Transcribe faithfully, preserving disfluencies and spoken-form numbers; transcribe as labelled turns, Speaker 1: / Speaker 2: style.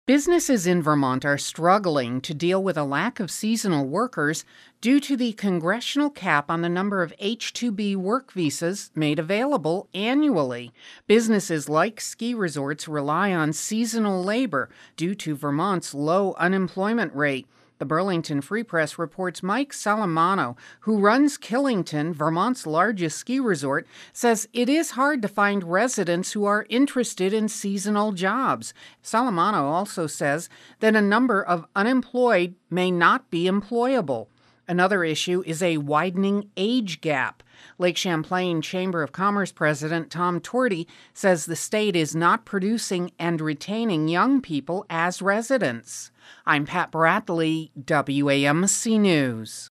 Speaker 1: Businesses in Vermont are struggling to deal with a lack of seasonal workers due to the congressional cap on the number of H two B work visas made available annually. Businesses like ski resorts rely on seasonal labor due to Vermont's low unemployment rate. The Burlington Free Press reports Mike Salamano, who runs Killington, Vermont's largest ski resort, says it is hard to find residents who are interested in seasonal jobs. Salamano also says that a number of unemployed may not be employable. Another issue is a widening age gap. Lake Champlain Chamber of Commerce President Tom Torty says the state is not producing and retaining young people as residents. I'm Pat Bradley, W A M C News.